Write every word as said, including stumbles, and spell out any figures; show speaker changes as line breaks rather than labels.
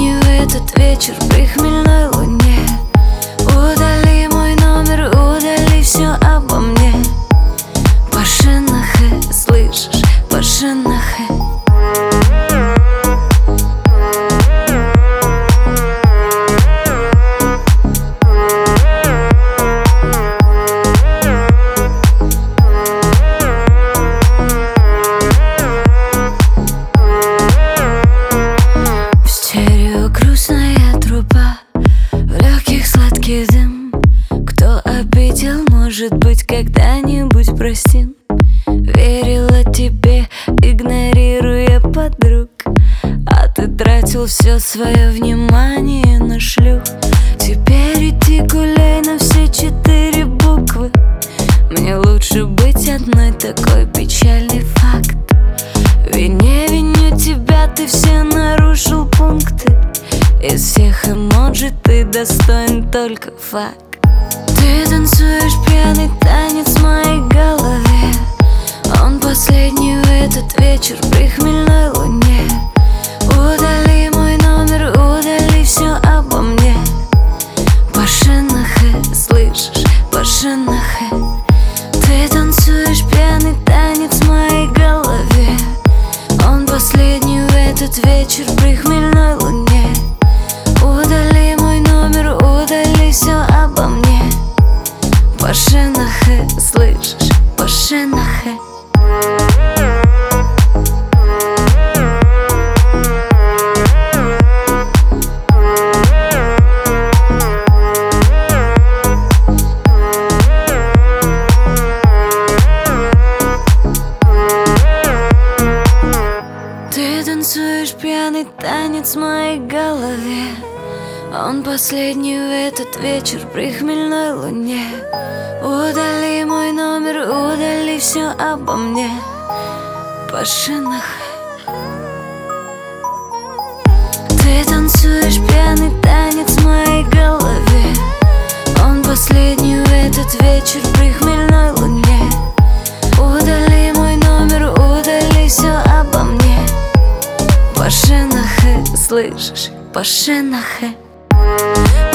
последний в этот вечер при хмельной луне. Удали мой номер, удали все обо мне. Пашинахе, слышишь, Пашинахе. Грустная труба, в легких сладкий дым. Кто обидел, может быть, когда-нибудь простим. Верила тебе, игнорируя подруг, а ты тратил все свое внимание на шлюх. Теперь иди гуляй на все четыре буквы. Мне лучше быть одной, такой печальный факт. Ведь не виню тебя, ты все нарушил пункты. Из всех эмоджи ты достоин только факт. Ты танцуешь пьяный танец в моей голове. Он последний в этот вечер при хмельной луне. Удали мой номер, удали все обо мне. Пашинахе, слышишь, Пашинахе. Ты танцуешь пьяный танец в моей голове. Он последний в этот вечер при хмельной луне. Удали мой номер, удали все обо мне. Пашинахе, слышишь, Пашинахе. Ты танцуешь пьяный танец в моей голове. Он последний в этот вечер при хмельной луне. Удали мой номер, удали все обо мне. Пашинахе. Ты танцуешь пьяный танец в моей голове. Он последний в этот вечер при хмельной луне. Удали мой номер, удали все обо мне. Пашинахе, слышишь, Пашинахе.